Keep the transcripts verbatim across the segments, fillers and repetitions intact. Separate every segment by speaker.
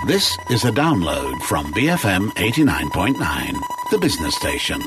Speaker 1: This is a download from B F M eighty-nine point nine, the business station.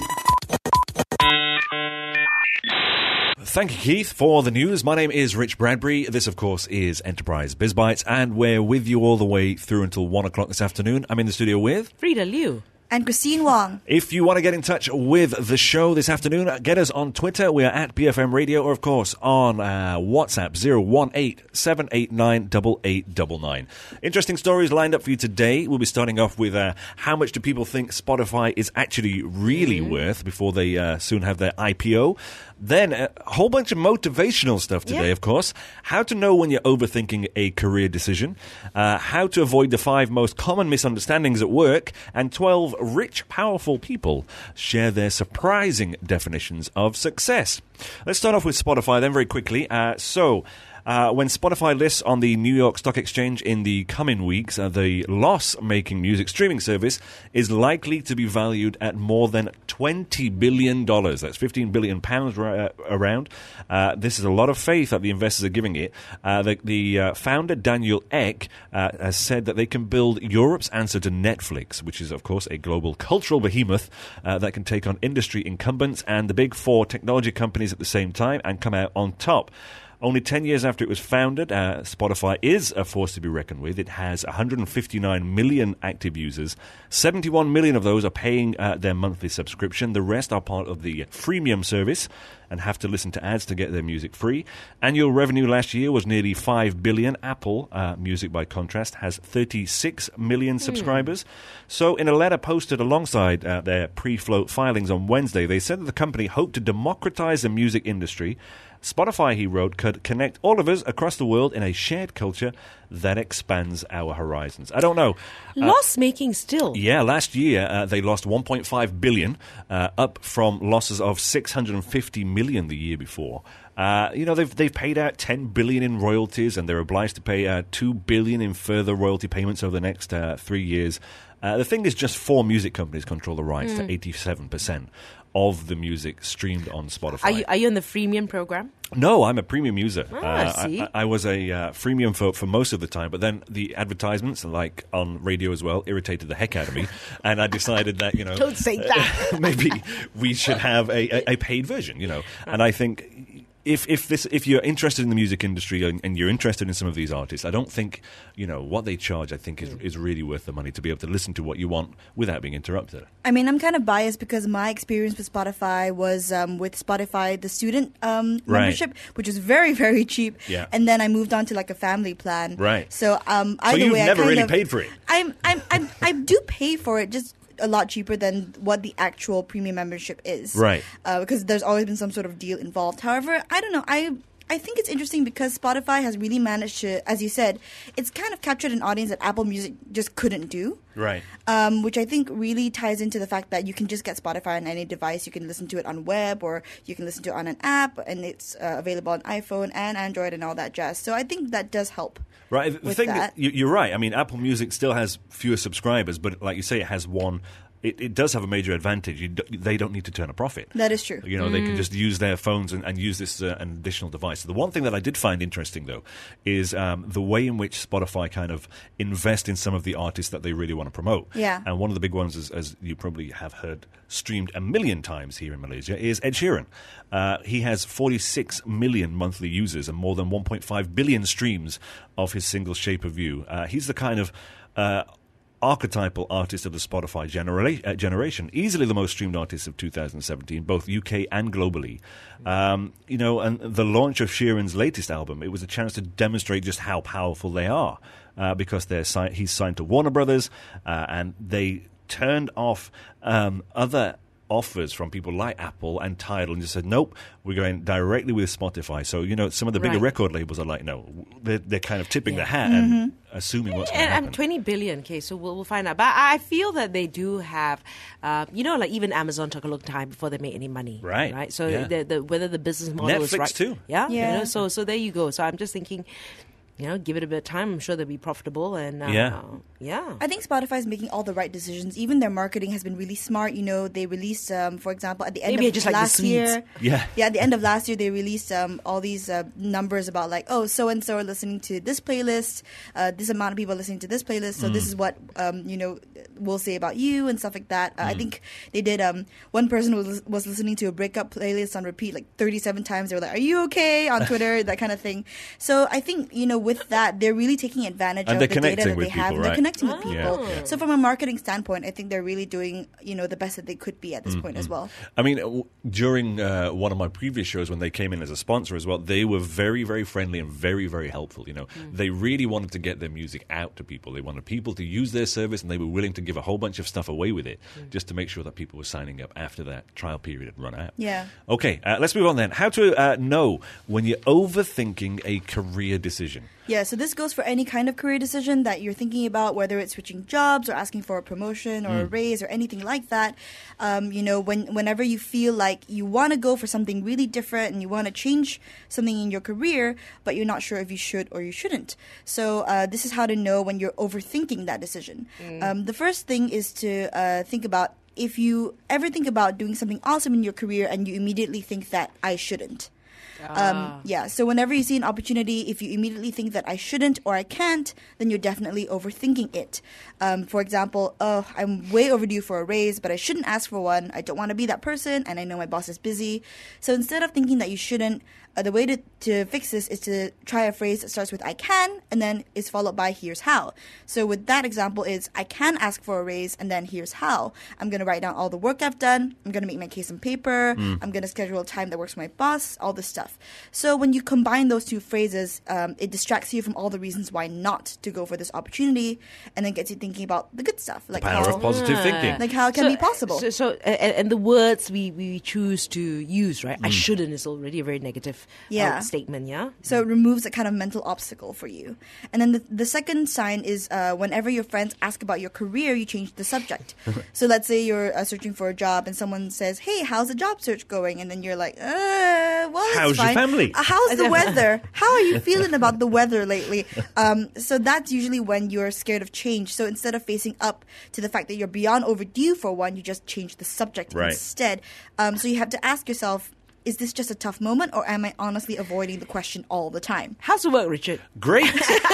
Speaker 2: Thank you, Keith, for the news. My name is Rich Bradbury. This, of course, is Enterprise BizBytes, and we're with you all the way through until one o'clock this afternoon. I'm in the studio with
Speaker 3: Frida Liu
Speaker 4: and Christine Wong.
Speaker 2: If you want to get in touch with the show this afternoon, get us on Twitter. We are at B F M Radio, or, of course, on uh, WhatsApp, zero one eight, seven eight nine, eight eight nine nine. Interesting stories lined up for you today. We'll be starting off with uh, how much do people think Spotify is actually really mm-hmm. worth before they uh, soon have their I P O. Then a whole bunch of motivational stuff today, yeah. of course. How to know when you're overthinking a career decision. Uh, how to avoid the five most common misunderstandings at work. And twelve rich, powerful people share their surprising definitions of success. Let's start off with Spotify then very quickly. Uh, so... Uh, when Spotify lists on the New York Stock Exchange in the coming weeks, uh, the loss-making music streaming service is likely to be valued at more than twenty billion dollars. That's fifteen billion pounds ra- around. Uh, this is a lot of faith that the investors are giving it. Uh, the the uh, founder, Daniel Ek, uh, has said that they can build Europe's answer to Netflix, which is, of course, a global cultural behemoth uh, that can take on industry incumbents and the big four technology companies at the same time and come out on top. Only ten years after it was founded, uh, Spotify is a force to be reckoned with. It has one hundred fifty-nine million active users. seventy-one million of those are paying uh, their monthly subscription. The rest are part of the freemium service and have to listen to ads to get their music free. Annual revenue last year was nearly five billion dollars. Apple uh, Music, by contrast, has thirty-six million subscribers. Mm. So in a letter posted alongside uh, their pre-float filings on Wednesday, they said that the company hoped to democratize the music industry. Spotify, he wrote, could connect all of us across the world in a shared culture that expands our horizons. I don't know.
Speaker 3: Loss-making uh, still.
Speaker 2: Yeah, last year uh, they lost one point five billion dollars, uh, up from losses of six hundred fifty million dollars the year before. Uh, you know, they've they've paid out ten billion dollars in royalties, and they're obliged to pay uh, two billion dollars in further royalty payments over the next uh, three years. Uh, the thing is, just four music companies control the rights mm. to eighty-seven percent of the music streamed on Spotify.
Speaker 3: Are you, are you on the freemium program?
Speaker 2: No, I'm a premium user.
Speaker 3: Ah,
Speaker 2: uh,
Speaker 3: see.
Speaker 2: I, I was a uh, freemium for, for most of the time, but then the advertisements, like on radio as well, irritated the heck out of me, and I decided that, you know...
Speaker 3: Don't say that!
Speaker 2: maybe we should have a, a, a paid version, you know. And I think... If if this if you're interested in the music industry and, and you're interested in some of these artists, I don't think, you know, what they charge, I think, is, is really worth the money to be able to listen to what you want without being interrupted.
Speaker 4: I mean, I'm kind of biased because my experience with Spotify was um, with Spotify, the student um,
Speaker 2: right.
Speaker 4: membership, which is very, very cheap.
Speaker 2: Yeah.
Speaker 4: And then I moved on to like a family plan.
Speaker 2: Right.
Speaker 4: So um, either
Speaker 2: so you've
Speaker 4: way,
Speaker 2: never
Speaker 4: I kind
Speaker 2: really
Speaker 4: of,
Speaker 2: paid for it.
Speaker 4: I'm, I'm, I'm, I do pay for it, just a lot cheaper than what the actual premium membership is.
Speaker 2: Right.
Speaker 4: Uh, because there's always been some sort of deal involved. However, I don't know. I I think it's interesting because Spotify has really managed to, as you said, it's kind of captured an audience that Apple Music just couldn't do.
Speaker 2: Right.
Speaker 4: Um, which I think really ties into the fact that you can just get Spotify on any device. You can listen to it on web, or you can listen to it on an app, and it's uh, available on iPhone and Android and all that jazz. So I think that does help.
Speaker 2: Right. The
Speaker 4: with
Speaker 2: thing
Speaker 4: that.
Speaker 2: that you're right. I mean, Apple Music still has fewer subscribers, but like you say, it has one. It, it does have a major advantage. You do, they don't need to turn a profit.
Speaker 4: That is true.
Speaker 2: You know,
Speaker 3: mm.
Speaker 2: they can just use their phones and, and use this uh, an additional device. The one thing that I did find interesting, though, is um, the way in which Spotify kind of invest in some of the artists that they really want to promote.
Speaker 4: Yeah.
Speaker 2: And one of the big ones, is, as you probably have heard, streamed a million times here in Malaysia, is Ed Sheeran. Uh, he has forty-six million monthly users and more than one point five billion streams of his single Shape of You. Uh, he's the kind of... Uh, archetypal artist of the Spotify genera- uh, generation, easily the most streamed artist of two thousand seventeen, both U K and globally. Um, you know, and the launch of Sheeran's latest album, it was a chance to demonstrate just how powerful they are, uh, because they're si- he's signed to Warner Brothers, uh, and they turned off um, other offers from people like Apple and Tidal and just said, nope, we're going directly with Spotify. So, you know, some of the bigger
Speaker 3: right.
Speaker 2: record labels are like, no, they're, they're kind of tipping
Speaker 3: yeah.
Speaker 2: their hat
Speaker 4: mm-hmm.
Speaker 2: and assuming what's going to
Speaker 3: and,
Speaker 2: happen.
Speaker 3: and twenty billion, okay, so we'll, we'll find out. But I feel that they do have, uh, you know, like even Amazon took a long time before they made any money.
Speaker 2: Right.
Speaker 3: Right. So
Speaker 2: yeah.
Speaker 3: the, the, whether the business model
Speaker 2: Netflix
Speaker 3: is right.
Speaker 2: too.
Speaker 3: Yeah.
Speaker 4: yeah.
Speaker 3: You know, so, so there you go. So I'm just thinking, you know, give it a bit of time. I'm sure they'll be profitable. And uh,
Speaker 2: Yeah.
Speaker 3: yeah.
Speaker 4: I think Spotify is making all the right decisions. Even their marketing has been really smart. You know, they released, um, for example, at the end
Speaker 3: Maybe I
Speaker 4: of
Speaker 3: just like the
Speaker 4: last
Speaker 3: Swedes.
Speaker 4: year.
Speaker 2: Yeah.
Speaker 4: Yeah, at the end of last year, they released um, all these uh, numbers about like, oh, so and so are listening to this playlist. Uh, this amount of people are listening to this playlist. So this is what um, you know we'll say about you and stuff like that. Uh, I think they did. Um, one person was was listening to a breakup playlist on repeat like thirty-seven times. They were like, "Are you okay?" on Twitter, that kind of thing. So I think you know with that, they're really taking advantage
Speaker 2: And
Speaker 4: of
Speaker 2: they're
Speaker 4: the data
Speaker 2: connecting
Speaker 4: that
Speaker 2: with
Speaker 4: they have.
Speaker 2: people,
Speaker 4: And they're
Speaker 2: right?
Speaker 4: connecting with
Speaker 3: Oh.
Speaker 4: people.
Speaker 2: Yeah, yeah.
Speaker 4: So from a marketing standpoint, I think they're really doing you know the best that they could be at this point as well.
Speaker 2: I mean, w- during uh, one of my previous shows, when they came in as a sponsor as well, they were very, very friendly and very, very helpful. You know, they really wanted to get their music out to people. They wanted people to use their service, and they were willing to give a whole bunch of stuff away with it, just to make sure that people were signing up after that trial period had run out.
Speaker 4: Yeah.
Speaker 2: Okay, uh, let's move on then. How to uh, know when you're overthinking a career decision?
Speaker 4: Yeah, so this goes for any kind of career decision that you're thinking about, whether it's switching jobs or asking for a promotion or a raise or anything like that. Um, you know, when whenever you feel like you want to go for something really different and you want to change something in your career, but you're not sure if you should or you shouldn't. So uh, this is how to know when you're overthinking that decision. Um, the first thing is to uh, think about if you ever think about doing something awesome in your career and you immediately think that I shouldn't. Um, yeah, so whenever you see an opportunity, if you immediately think that I shouldn't or I can't, then you're definitely overthinking it. Um, for example, oh, I'm way overdue for a raise, but I shouldn't ask for one. I don't want to be that person, and I know my boss is busy. So instead of thinking that you shouldn't, uh, the way to, to fix this is to try a phrase that starts with I can, and then is followed by here's how. So with that example is I can ask for a raise, and then here's how. I'm going to write down all the work I've done. I'm going to make my case on paper. I'm going to schedule a time that works for my boss, all this stuff. So when you combine those two phrases, um, it distracts you from all the reasons why not to go for this opportunity, and then gets you thinking about the good stuff, like
Speaker 2: Power
Speaker 4: how,
Speaker 2: of positive thinking.
Speaker 4: like how it can
Speaker 3: So-
Speaker 4: be possible.
Speaker 3: So, so and, and the words we, we choose to use, right? I shouldn't is already a very negative
Speaker 4: Yeah.
Speaker 3: uh, statement, yeah?
Speaker 4: So it removes a kind of mental obstacle for you. And then the, the second sign is uh, whenever your friends ask about your career, you change the subject. So let's say you're uh, searching for a job and someone says, hey, how's the job search going? And then you're like, uh, well, it's
Speaker 2: How's your
Speaker 4: fine.
Speaker 2: family?
Speaker 4: Uh, how's the weather? How are you feeling about the weather lately? Um, so that's usually when you're scared of change. So instead of facing up to the fact that you're beyond overdue for one, you just change the subject
Speaker 2: Right.
Speaker 4: instead. Um, so you have to ask yourself, is this just a tough moment, or am I honestly avoiding the question all the time?
Speaker 3: How's the work, Richard?
Speaker 2: Great.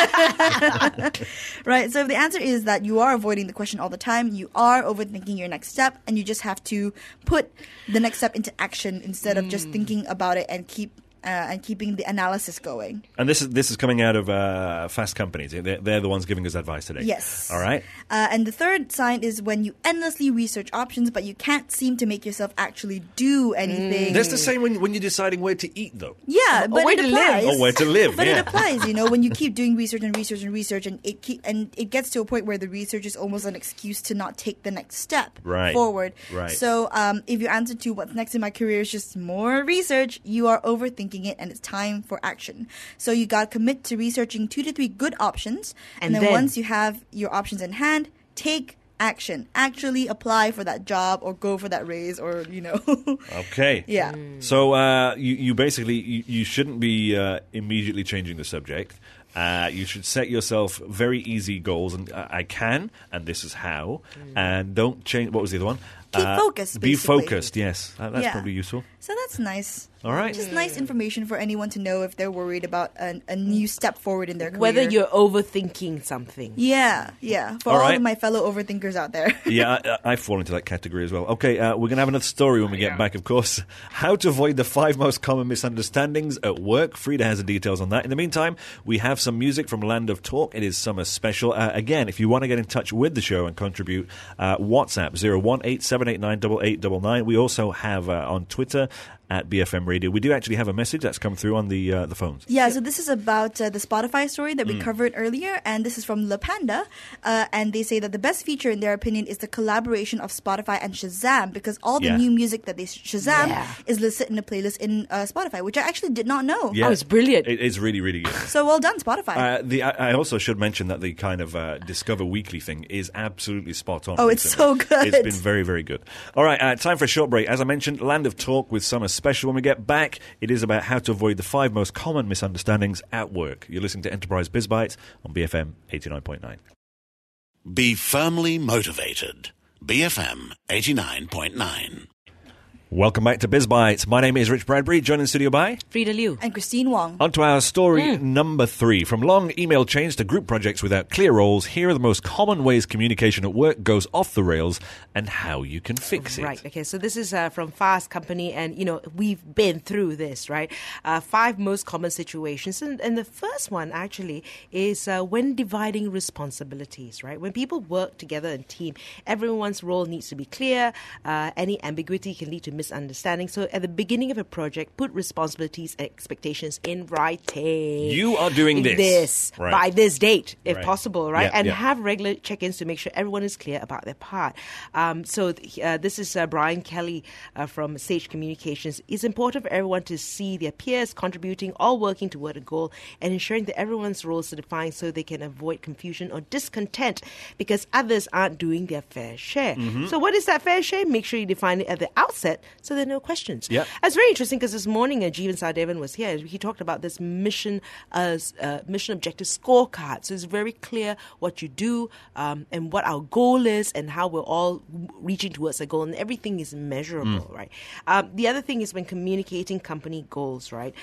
Speaker 4: Right, so if the answer is that you are avoiding the question all the time, you are overthinking your next step, and you just have to put the next step into action instead of just thinking about it and keep uh, and keeping the analysis going.
Speaker 2: And this is this is coming out of uh, Fast Companies. They're, they're the ones giving us advice today.
Speaker 4: Yes.
Speaker 2: All right.
Speaker 4: Uh, and the third sign is when you endlessly research options, but you can't seem to make yourself actually do anything.
Speaker 2: That's the same when, when you're deciding where to eat, though.
Speaker 4: Yeah, but
Speaker 3: where
Speaker 4: it
Speaker 3: to live.
Speaker 4: applies.
Speaker 2: Or where to live,
Speaker 4: But
Speaker 2: yeah.
Speaker 4: it applies, you know, when you keep doing research and research and research, and it keep and it gets to a point where the research is almost an excuse to not take the next step
Speaker 2: Right.
Speaker 4: forward.
Speaker 2: Right.
Speaker 4: So, um, if your answer to what's next in my career is just more research, you are overthinking it, and it's time for action. So you got to commit to researching two to three good options, and,
Speaker 3: And
Speaker 4: then,
Speaker 3: then-
Speaker 4: once you have your options in hand, take action. Actually apply for that job or go for that raise, or you know.
Speaker 2: Okay.
Speaker 4: Yeah.
Speaker 2: So uh, you, you basically you, you shouldn't be uh, immediately changing the subject. Uh, you should set yourself very easy goals, and uh, I can, and this is how, and don't change. What was the other one?
Speaker 4: Keep
Speaker 2: Uh,
Speaker 4: focused,
Speaker 2: Be
Speaker 4: basically.
Speaker 2: focused. Yes, Uh, that's
Speaker 4: Yeah.
Speaker 2: probably useful.
Speaker 4: So that's nice.
Speaker 2: All right.
Speaker 4: Just nice information for anyone to know if they're worried about a, a new step forward in their career.
Speaker 3: Whether you're overthinking something.
Speaker 4: Yeah, yeah. For
Speaker 2: All
Speaker 4: all,
Speaker 2: right.
Speaker 4: of my fellow overthinkers out there.
Speaker 2: Yeah, I, I fall into that category as well. Okay, uh, we're going to have another story when we get back, of course. How to avoid the five most common misunderstandings at work. Frida has the details on that. In the meantime, we have some music from Land of Talk. It is summer special. Uh, again, if you want to get in touch with the show and contribute, uh, WhatsApp zero one eight seven eight nine eight eight nine nine. We also have uh, on Twitter at B F M Radio. We do actually have a message that's come through on the uh, the phones.
Speaker 4: Yeah, so this is about uh, the Spotify story that
Speaker 2: Mm.
Speaker 4: we covered earlier, and this is from La Panda, uh, and they say that the best feature, in their opinion, is the collaboration of Spotify and Shazam, because all the
Speaker 2: Yeah.
Speaker 4: new music that they Shazam
Speaker 3: Yeah.
Speaker 4: is listed in a playlist in uh, Spotify, which I actually did not know.
Speaker 2: Yeah,
Speaker 3: Oh, it's brilliant.
Speaker 2: It is really, really good.
Speaker 4: So well done, Spotify.
Speaker 2: Uh, the I, I also should mention that the kind of uh, Discover Weekly thing is absolutely spot on.
Speaker 4: Oh, it's
Speaker 2: recently.
Speaker 4: so good.
Speaker 2: It's been very, very good. All right, uh, time for a short break. As I mentioned, Land of Talk with Summer special when we get back. It is about how to avoid the five most common misunderstandings at work. You're listening to Enterprise Biz Bites on B F M eighty-nine point nine.
Speaker 1: Be firmly motivated. B F M eighty-nine point nine.
Speaker 2: Welcome back to Biz Bites. My name is Rich Bradbury, joined in studio by
Speaker 3: Frida Liu.
Speaker 4: And Christine Wong.
Speaker 2: On to our story
Speaker 3: Mm.
Speaker 2: number three. From long email chains to group projects without clear roles, here are the most common ways communication at work goes off the rails and how you can fix it.
Speaker 3: Right. Okay. So this is uh, from Fast Company, and you know we've been through this, right? Uh, five most common situations, and, and the first one actually is uh, when dividing responsibilities. Right. When people work together in team, everyone's role needs to be clear. Uh, any ambiguity can lead to misunderstanding. So at the beginning of a project, put responsibilities and expectations in writing.
Speaker 2: You are doing this.
Speaker 3: This
Speaker 2: Right.
Speaker 3: by this date, if
Speaker 2: Right.
Speaker 3: possible, right?
Speaker 2: Yeah,
Speaker 3: and
Speaker 2: yeah.
Speaker 3: have regular check-ins to make sure everyone is clear about their part. Um, so th- uh, this is uh, Brian Kelly uh, from Sage Communications. It's important for everyone to see their peers contributing, all working toward a goal, and ensuring that everyone's roles are defined so they can avoid confusion or discontent because others aren't doing their fair share.
Speaker 2: Mm-hmm.
Speaker 3: So what is that fair share? Make sure you define it at the outset so there are no questions.
Speaker 2: Yeah.
Speaker 3: It's very interesting because this morning uh, Jeevan Sadevan was here. He talked about this mission as uh, mission objective scorecard. So it's very clear what you do um, and what our goal is and how we're all reaching towards a goal, and everything is measurable, right? Um, the other thing is when communicating company goals, right?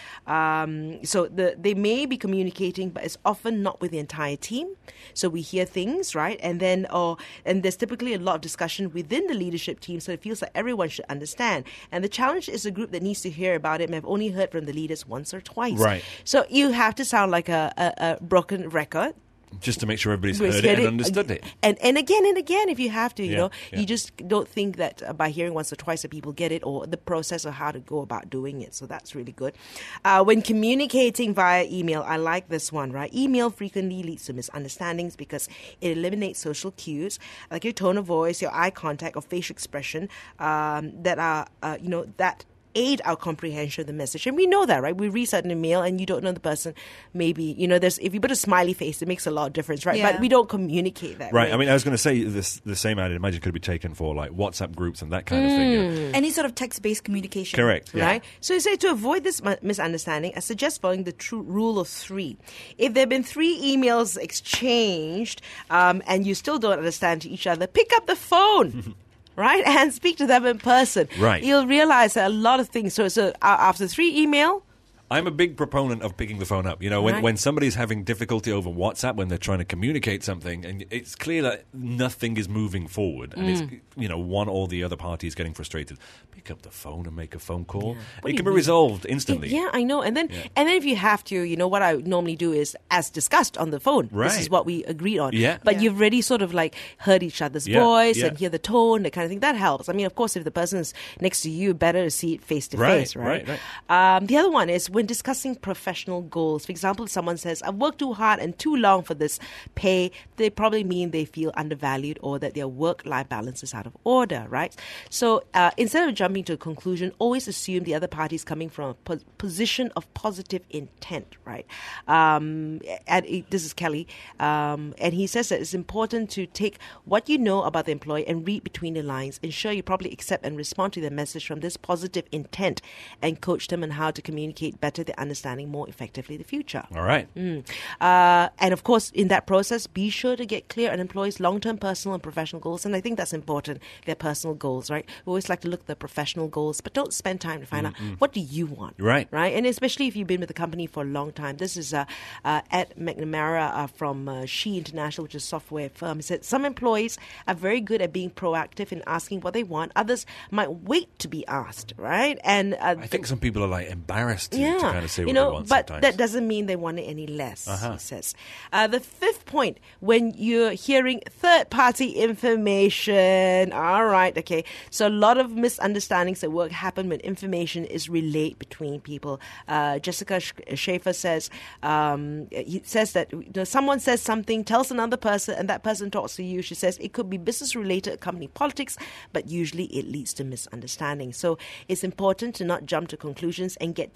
Speaker 3: Um, so the, they may be communicating, but it's often not with the entire team. So we hear things, right? And then, or and there's typically a lot of discussion within the leadership team, so it feels like everyone should understand. And the challenge is a group that needs to hear about it and have only heard from the leaders once or twice.
Speaker 2: Right.
Speaker 3: So you have to sound like a, a, a broken record.
Speaker 2: Just to make sure everybody's
Speaker 3: We've
Speaker 2: heard
Speaker 3: said
Speaker 2: it and understood it.
Speaker 3: And and again and again, if you have to, you
Speaker 2: Yeah,
Speaker 3: know,
Speaker 2: yeah.
Speaker 3: you just don't think that uh, by hearing once or twice that people get it, or the process of how to go about doing it. So that's really good. Uh, when communicating via email, I like this one, right? Email frequently leads to misunderstandings because it eliminates social cues like your tone of voice, your eye contact, or facial expression um, that are, uh, you know, that aid our comprehension of the message. And we know that, right? We read certain email and you don't know the person. Maybe, you know, there's if you put a smiley face, it makes a lot of difference, right?
Speaker 4: Yeah.
Speaker 3: But we don't communicate that
Speaker 2: Right.
Speaker 3: way.
Speaker 2: I mean, I was going to say this, the same I'd imagine could be taken for like WhatsApp groups and that kind of thing. Yeah.
Speaker 4: Any sort of text-based communication.
Speaker 2: Correct. Yeah.
Speaker 3: Right? So you say to avoid this mi- misunderstanding, I suggest following the true rule of three. If there have been three emails exchanged um, and you still don't understand each other, pick up the phone. Right? And speak to them in person.
Speaker 2: Right.
Speaker 3: You'll realize that a lot of things. So, so uh, after three email,
Speaker 2: I'm a big proponent of picking the phone up. You know, when,
Speaker 3: Right.
Speaker 2: when somebody's having difficulty over WhatsApp, when they're trying to communicate something, and it's clear that nothing is moving forward, and
Speaker 3: Mm.
Speaker 2: it's, you know, one or the other party is getting frustrated, pick up the phone and make a phone call.
Speaker 3: What do
Speaker 2: It
Speaker 3: you
Speaker 2: can be
Speaker 3: mean?
Speaker 2: resolved instantly.
Speaker 3: Yeah, I know. And then,
Speaker 2: Yeah.
Speaker 3: and then if you have to, you know, what I normally do is, as discussed on the phone, this is
Speaker 2: Right.
Speaker 3: what we agreed on.
Speaker 2: Yeah.
Speaker 3: But
Speaker 4: Yeah.
Speaker 3: you've already sort of like heard each other's
Speaker 2: Yeah,
Speaker 3: voice
Speaker 2: yeah.
Speaker 3: and hear the tone, that kind of thing. That helps. I mean, of course, if the person's next to you, better to see it face to
Speaker 2: Right,
Speaker 3: face, right?
Speaker 2: right,
Speaker 3: Um, the other one is when discussing professional goals. For example, if someone says, I've worked too hard and too long for this pay, they probably mean they feel undervalued or that their work-life balance is out of order, right? So uh, instead of jumping to a conclusion, always assume the other party is coming from a po- position of positive intent, right? Um, and it- this is Kelly, um, and he says that it's important to take what you know about the employee and read between the lines. Ensure you probably accept and respond to their message from this positive intent and coach them on how to communicate better their understanding more effectively in the future.
Speaker 2: All right.
Speaker 3: Uh, and of course, in that process, be sure to get clear on employees' long-term personal and professional goals. And I think that's important, their personal goals, right? We always like to look at the professional goals, but don't spend time to find out what do you want,
Speaker 2: Right.
Speaker 3: Right? And especially if you've been with the company for a long time. This is uh, uh, Ed McNamara uh, from uh, She International, which is a software firm. He said some employees are very good at being proactive in asking what they want. Others might wait to be asked, right? And uh,
Speaker 2: I think some people are like embarrassed to,
Speaker 3: yeah,
Speaker 2: to kind of say what
Speaker 3: you know,
Speaker 2: they want
Speaker 3: but
Speaker 2: sometimes.
Speaker 3: that doesn't mean they want it any less,
Speaker 2: Uh-huh.
Speaker 3: he says. Uh, the fifth point, when you're hearing third-party information, all right, okay. So a lot of misunderstandings at work happen when information is relayed between people. Uh, Jessica Sch- Schaefer says, um, he says that you know, someone says something, tells another person, and that person talks to you. She says it could be business-related, company politics, but usually it leads to misunderstanding. So it's important to not jump to conclusions and get defensive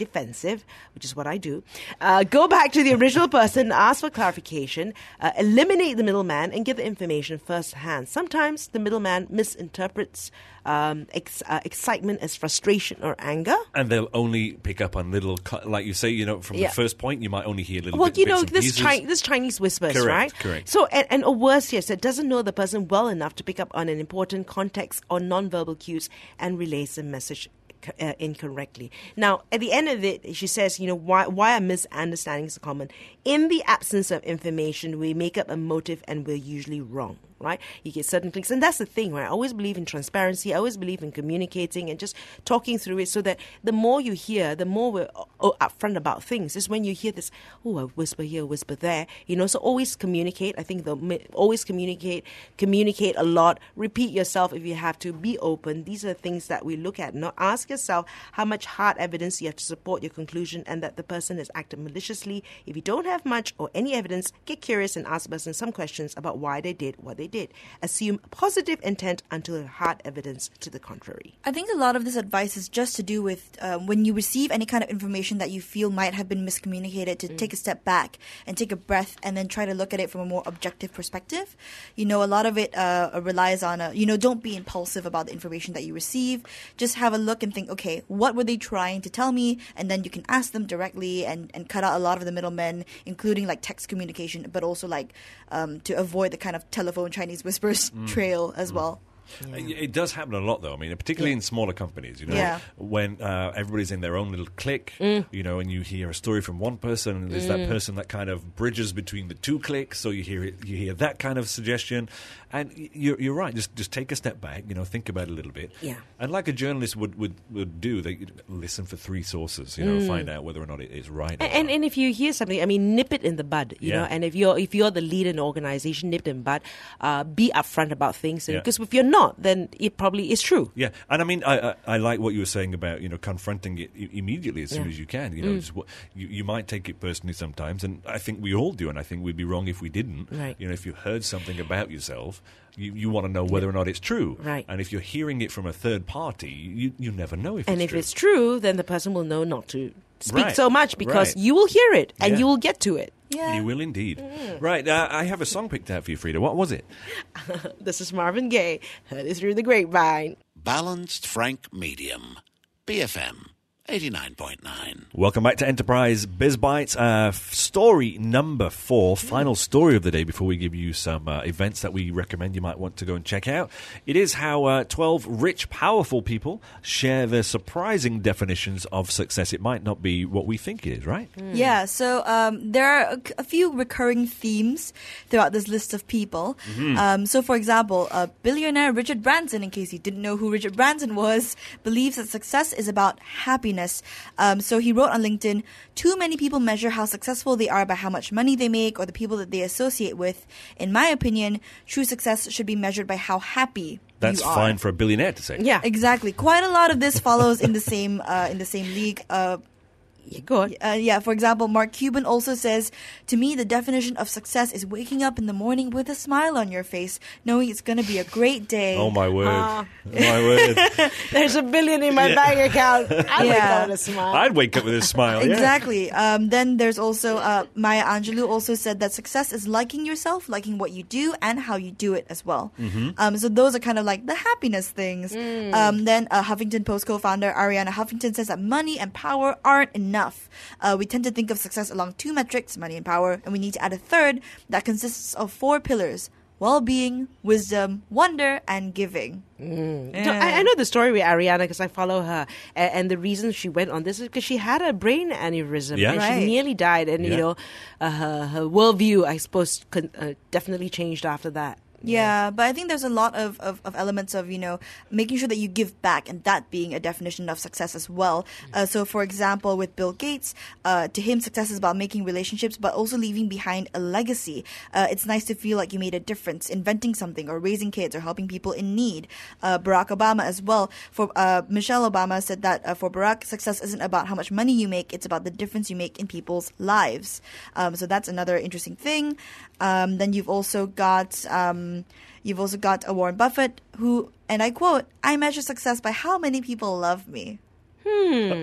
Speaker 3: evasive, which is what I do, uh, go back to the original person, ask for clarification, uh, eliminate the middleman, and get the information firsthand. Sometimes the middleman misinterprets um, ex- uh, excitement as frustration or anger.
Speaker 2: And they'll only pick up on little, cu- like you say, you know, from
Speaker 3: Yeah.
Speaker 2: the first point, you might only hear little
Speaker 3: Well,
Speaker 2: bit,
Speaker 3: you
Speaker 2: bits
Speaker 3: know,
Speaker 2: and
Speaker 3: this,
Speaker 2: pieces.
Speaker 3: Chi- this Chinese whispers,
Speaker 2: Correct,
Speaker 3: right?
Speaker 2: correct.
Speaker 3: So, and, and or worse, yes, it doesn't know the person well enough to pick up on an important context or nonverbal cues and relays the message uh, incorrectly. Now, at the end of it, she says, you know, why why are misunderstandings common? In the absence of information, we make up a motive and we're usually wrong. Right? You get certain clicks. And that's the thing, right? I always believe in transparency. I always believe in communicating and just talking through it so that the more you hear, the more we're oh, upfront about things. Is when you hear this, oh, a whisper here, a whisper there. You know, so always communicate. I think the always communicate, communicate a lot. Repeat yourself if you have to. Be open. These are the things that we look at. Now, ask yourself how much hard evidence you have to support your conclusion and that the person has acted maliciously. If you don't have much or any evidence, get curious and ask the person some questions about why they did what they did. Assume positive intent until you have hard evidence to the contrary.
Speaker 4: I think a lot of this advice is just to do with uh, when you receive any kind of information that you feel might have been miscommunicated, to mm. take a step back and take a breath and then try to look at it from a more objective perspective. You know, a lot of it uh, relies on, a, you know, don't be impulsive about the information that you receive. Just have a look and think, okay, what were they trying to tell me? And then you can ask them directly and, and cut out a lot of the middlemen, including like text communication, but also like um, to avoid the kind of telephone Chinese whispers mm. trail as mm. well.
Speaker 2: Yeah. It does happen a lot, though. I mean, particularly
Speaker 4: yeah.
Speaker 2: in smaller companies, you know,
Speaker 4: yeah.
Speaker 2: when uh, everybody's in their own little clique,
Speaker 3: mm.
Speaker 2: you know, and you hear a story from one person, and there's mm. that person that kind of bridges between the two cliques, so you hear it, you hear that kind of suggestion, and you're, you're right. Just just take a step back, you know, think about it a little bit,
Speaker 3: yeah.
Speaker 2: and like a journalist would would, would do, they listen for three sources, you know,
Speaker 3: mm.
Speaker 2: find out whether or not it is right.
Speaker 3: And, and and if you hear something, I mean, nip it in the bud, you
Speaker 2: yeah.
Speaker 3: know. And if you're if you're the lead in an organization, nip it in the bud. Uh, be upfront about things,
Speaker 2: yeah.
Speaker 3: because if you're not, then it probably is true.
Speaker 2: Yeah, and I mean, I, I I like what you were saying about, you know, confronting it I- immediately as soon
Speaker 3: Yeah.
Speaker 2: as you can. You know,
Speaker 3: Mm.
Speaker 2: just what, you you might take it personally sometimes, and I think we all do, and I think we'd be wrong if we didn't.
Speaker 3: Right.
Speaker 2: You know, if you heard something about yourself, you, you want to know whether or not it's true.
Speaker 3: Right.
Speaker 2: And if you're hearing it from a third party, you you never know if
Speaker 3: And
Speaker 2: it's
Speaker 3: if
Speaker 2: true.
Speaker 3: it's true, then the person will know not to speak
Speaker 2: Right.
Speaker 3: so much because
Speaker 2: Right.
Speaker 3: you will hear it and
Speaker 2: Yeah.
Speaker 3: you will get to it.
Speaker 4: Yeah.
Speaker 2: You will indeed. Right, uh, I have a song picked out for you, Frida. What was it?
Speaker 3: This is Marvin Gaye. Heard it through the grapevine.
Speaker 1: Balanced Frank Medium. B F M eighty-nine point nine.
Speaker 2: Welcome back to Enterprise Biz Bites. Uh, f- story number four, final story of the day before we give you some uh, events that we recommend you might want to go and check out. It is how uh, twelve rich, powerful people share their surprising definitions of success. It might not be what we think it is, right?
Speaker 4: Yeah, so um, there are a, a few recurring themes throughout this list of people.
Speaker 2: Mm-hmm.
Speaker 4: Um, so, for example, uh, billionaire Richard Branson, in case you didn't know who Richard Branson was, believes that success is about happiness. Um, so he wrote on LinkedIn, too many people measure how successful they are by how much money they make or the people that they associate with. In my opinion, true success should be measured by how happy
Speaker 2: That's
Speaker 4: you are.
Speaker 2: fine for a billionaire to say.
Speaker 3: Yeah.
Speaker 4: Exactly. Quite a lot of this follows in the same uh, in the same league. Uh,
Speaker 3: Yeah, go on.
Speaker 4: Uh, yeah, for example, Mark Cuban also says, to me, the definition of success is waking up in the morning with a smile on your face, knowing it's going to be a great day.
Speaker 2: Oh, my word.
Speaker 3: Ah.
Speaker 2: My word.
Speaker 3: There's a billion in my
Speaker 2: Yeah.
Speaker 3: bank account. I wake
Speaker 4: Yeah.
Speaker 3: up with a smile.
Speaker 2: I'd wake up with a smile. Yeah.
Speaker 4: Exactly. Um, then there's also uh, Maya Angelou also said that success is liking yourself, liking what you do, and how you do it as well.
Speaker 2: Mm-hmm.
Speaker 4: Um, so those are kind of like the happiness things. Um, then uh, Huffington Post co-founder Ariana Huffington says that money and power aren't enough. Uh, we tend to think of success along two metrics, money and power, and we need to add a third that consists of four pillars: well-being, wisdom, wonder, and giving.
Speaker 3: Mm. So I, I know the story with Ariana because I follow her, and, and the reason she went on this is because she had a brain aneurysm
Speaker 2: Yeah.
Speaker 3: and
Speaker 4: Right.
Speaker 3: she nearly died, and
Speaker 2: Yeah.
Speaker 3: you know, uh, her, her worldview, I suppose, con- uh, definitely changed after that.
Speaker 4: Yeah, but I think there's a lot of, of, of elements of, you know, making sure that you give back, and that being a definition of success as well. Uh, so, for example, with Bill Gates, uh, to him, success is about making relationships, but also leaving behind a legacy. Uh, it's nice to feel like you made a difference, inventing something or raising kids or helping people in need. Uh, Barack Obama as well. For uh, Michelle Obama said that uh, for Barack, success isn't about how much money you make, it's about the difference you make in people's lives. Um, so that's another interesting thing. Um, then you've also got um, you've also got a Warren Buffett who, and I quote, "I measure success by how many people love me."
Speaker 3: Hmm.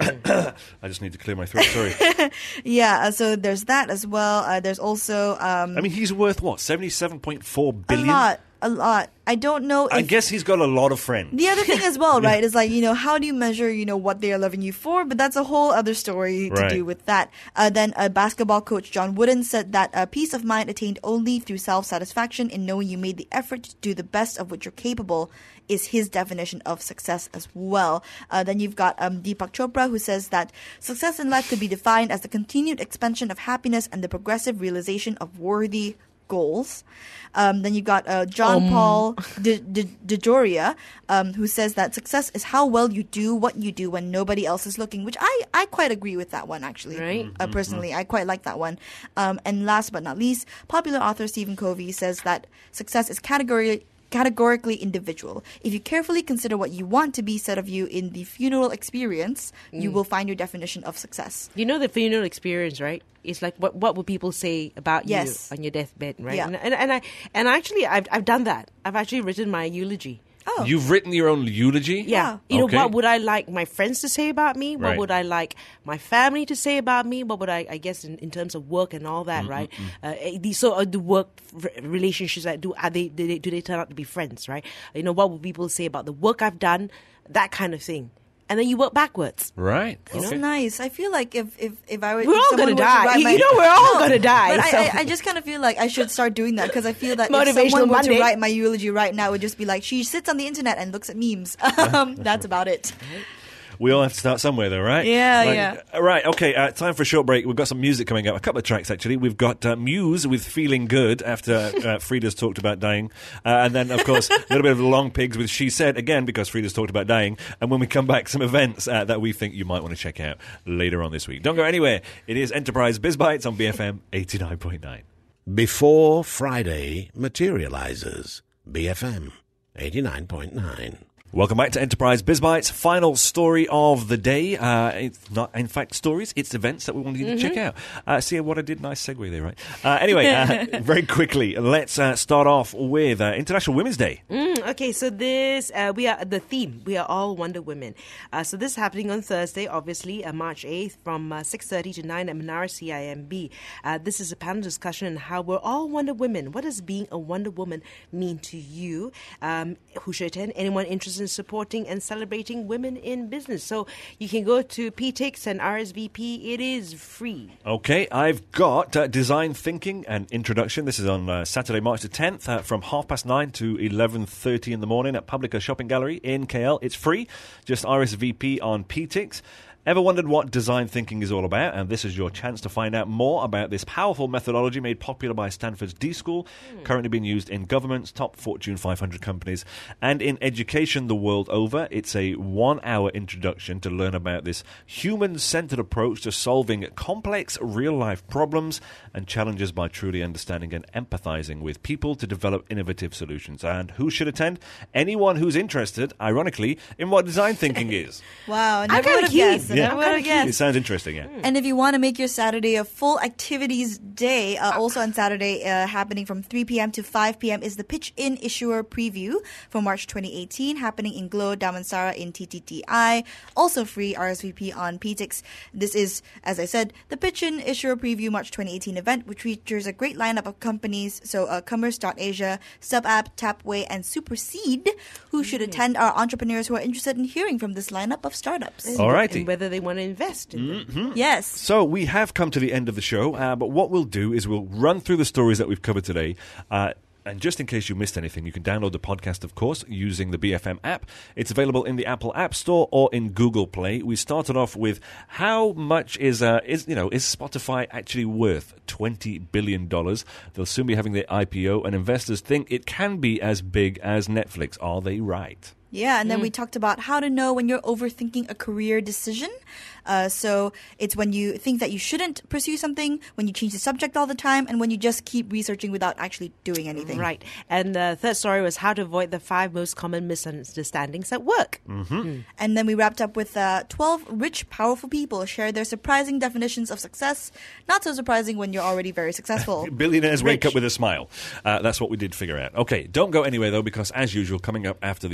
Speaker 2: I just need to clear my throat, sorry.
Speaker 4: Yeah, uh, so there's that as well. Uh, there's also um,
Speaker 2: I mean, he's worth what, seventy-seven point four
Speaker 4: a
Speaker 2: billion?
Speaker 4: lot, a lot. I don't know if...
Speaker 2: I guess he's got a lot of friends.
Speaker 4: The other thing as well, right, is like, you know, how do you measure, you know, what they are loving you for? But that's a whole other story to
Speaker 2: Right.
Speaker 4: do with that. Uh, then uh, basketball coach John Wooden said that uh, peace of mind attained only through self-satisfaction in knowing you made the effort to do the best of which you're capable is his definition of success as well. Uh, then you've got um, Deepak Chopra, who says that success in life could be defined as the continued expansion of happiness and the progressive realization of worthy goals. Um, then you've got uh, John
Speaker 3: Um.
Speaker 4: Paul De, De, DeJoria, um, who says that success is how well you do what you do when nobody else is looking, which I, I quite agree with that one, actually.
Speaker 3: Right.
Speaker 4: Uh, personally, I quite like that one. Um, and last but not least, popular author Stephen Covey says that success is category categorically individual. If you carefully consider what you want to be said of you in the funeral experience, you will find your definition of success.
Speaker 3: You know the funeral experience, right? It's like what what will people say about
Speaker 4: Yes.
Speaker 3: you on your deathbed, right?
Speaker 4: Yeah.
Speaker 3: And, and and I and actually I've I've done that. I've actually written my eulogy.
Speaker 4: Oh,
Speaker 2: You've written your own eulogy?
Speaker 3: Yeah. You
Speaker 2: Okay.
Speaker 3: know, what would I like my friends to say about me? What
Speaker 2: Right.
Speaker 3: would I like my family to say about me? What would I, I guess, in, in terms of work and all that, right? Uh, eh, these sort of the work r- relationships that do, are they, do they, do they turn out to be friends, right? You know, what would people say about the work I've done? That kind of thing. And then you work backwards.
Speaker 2: Right.
Speaker 4: It's
Speaker 2: Okay.
Speaker 4: nice. I feel like if if, if I were,
Speaker 3: We're
Speaker 4: if
Speaker 3: all
Speaker 4: someone
Speaker 3: gonna
Speaker 4: were to
Speaker 3: die.
Speaker 4: write
Speaker 3: You-
Speaker 4: my-
Speaker 3: you know we're all gonna die,
Speaker 4: But
Speaker 3: so-
Speaker 4: I, I, I just kind of feel like I should start doing that because I feel that if
Speaker 3: Motivational
Speaker 4: someone were
Speaker 3: Monday.
Speaker 4: to write my eulogy right now, it would just be like she sits on the internet and looks at memes. um, that's about it.
Speaker 2: We all have to start somewhere, though, right?
Speaker 4: Yeah,
Speaker 2: Like,
Speaker 4: yeah.
Speaker 2: uh, Right, okay, uh, time for a short break. We've got some music coming up, a couple of tracks, actually. We've got uh, Muse with Feeling Good after uh, Frida's talked about dying. Uh, and then, of course, a little bit of the Long Pigs with She Said, again, because Frida's talked about dying. And when we come back, some events uh, that we think you might want to check out later on this week. Don't go anywhere. It is Enterprise Biz Bites on B F M eighty-nine point nine.
Speaker 1: Before Friday materializes. B F M eighty-nine point nine.
Speaker 2: Welcome back to Enterprise Biz Bites. Final story of the day. Uh, it's not, in fact, stories. It's events that we wanted you to check out. Uh, see what I did? Nice segue there, right? Uh, anyway, uh, very quickly, let's uh, start off with uh, International Women's Day.
Speaker 3: Mm, okay, so this uh, we are the theme. We are all Wonder Women. Uh, so this is happening on Thursday, obviously, uh, March eighth, from uh, six thirty to nine at Menara C I M B. Uh, this is a panel discussion on how we're all Wonder Women. What does being a Wonder Woman mean to you? Um, who should attend? Anyone interested in supporting and celebrating women in business? So you can go to P T I X and R S V P. It is free.
Speaker 2: Okay, I've got uh, Design Thinking and Introduction. This is on uh, Saturday, March the tenth, uh, from half past nine to eleven thirty in the morning at Publica Shopping Gallery in K L. It's free. Just R S V P on P T I X. Ever wondered what design thinking is all about? And this is your chance to find out more about this powerful methodology made popular by Stanford's D School, mm. currently being used in governments, top Fortune five hundred companies, and in education the world over. It's a one-hour introduction to learn about this human-centered approach to solving complex real-life problems and challenges by truly understanding and empathizing with people to develop innovative solutions. And who should attend? Anyone who's interested, ironically, in what design thinking is.
Speaker 4: Wow,
Speaker 3: I'm
Speaker 4: never
Speaker 3: kinda
Speaker 4: would have
Speaker 3: keen.
Speaker 4: guessed.
Speaker 2: Yeah.
Speaker 4: Never would have
Speaker 2: It
Speaker 4: guessed.
Speaker 2: sounds interesting, yeah.
Speaker 4: And if you want to make your Saturday a full activities day, uh, also on Saturday, uh, happening from three p.m. to five p.m. is the Pitch In Issuer Preview for March twenty eighteen, happening in Glow, Damansara in T T T I. Also free R S V P on P T I X. This is, as I said, the Pitch In Issuer Preview March twenty eighteen event, which features a great lineup of companies. So uh, Commerce dot Asia, SubApp, Tapway, and Superseed, who should attend, are entrepreneurs who are interested in hearing from this lineup of startups.
Speaker 2: All righty.
Speaker 3: And whether they want to invest in them.
Speaker 4: Yes.
Speaker 2: So we have come to the end of the show, uh, but what we'll do is we'll run through the stories that we've covered today. Uh, and just in case you missed anything, you can download the podcast, of course, using the B F M app. It's available in the Apple App Store or in Google Play. We started off with how much is, uh, is you know, is Spotify actually worth twenty billion dollars? They'll soon be having their I P O, and investors think it can be as big as Netflix. Are they right?
Speaker 4: Yeah, and then we talked about how to know when you're overthinking a career decision. Uh, so it's when you think that you shouldn't pursue something, when you change the subject all the time, and when you just keep researching without actually doing anything.
Speaker 3: Right. And the third story was how to avoid the five most common misunderstandings at work.
Speaker 2: Mm-hmm.
Speaker 4: And then we wrapped up with uh, twelve rich, powerful people share their surprising definitions of success. Not so surprising when you're already very successful.
Speaker 2: Billionaires wake
Speaker 3: Rich.
Speaker 2: up with a smile. Uh, that's what we did figure out. Okay, don't go anywhere, though, because as usual, coming up after the one o'clock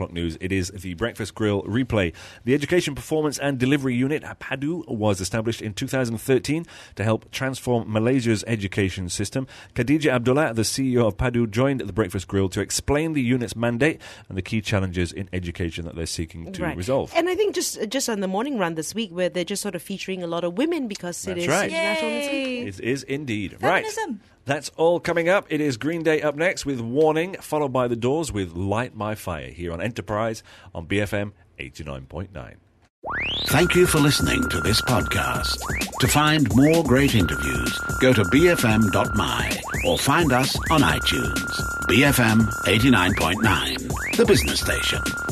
Speaker 2: o'clock news. It is the Breakfast Grill replay. The Education Performance and Delivery Unit, PADU, was established in two thousand thirteen to help transform Malaysia's education system. Khadija Abdullah, the C E O of PADU, joined the Breakfast Grill to explain the unit's mandate and the key challenges in education that they're seeking to
Speaker 3: Right.
Speaker 2: resolve.
Speaker 3: And I think just just on the morning run this week, where they're just sort of featuring a lot of women because it
Speaker 2: That's
Speaker 3: is
Speaker 2: right.
Speaker 3: International Women's Week.
Speaker 2: It is indeed.
Speaker 4: Feminism.
Speaker 2: Right. That's all coming up. It is Green Day up next with Warning, followed by The Doors with Light My Fire here on Enterprise on B F M eighty-nine point nine.
Speaker 1: Thank you for listening to this podcast. To find more great interviews, go to b f m dot m y or find us on iTunes. B F M eighty-nine point nine, the business station.